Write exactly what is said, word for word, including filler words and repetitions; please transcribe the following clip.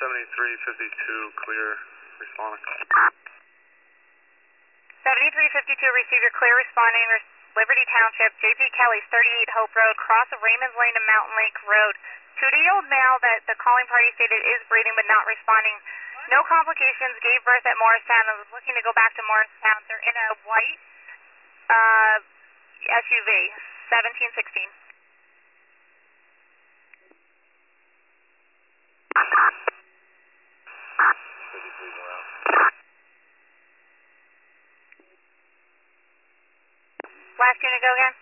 seventy-three fifty-two, clear, responding. seventy-three fifty-two, receive your clear responding, Liberty Township, J P Kelly's thirty-eight Hope Road, cross of Raymond's Lane to Mountain Lake Road. Two-day-old male that the calling party stated is breathing but not responding. No complications, gave birth at Morristown and was looking to go back to Morristown. They're in a white uh, S U V, seventeen sixteen. Last unit, go again.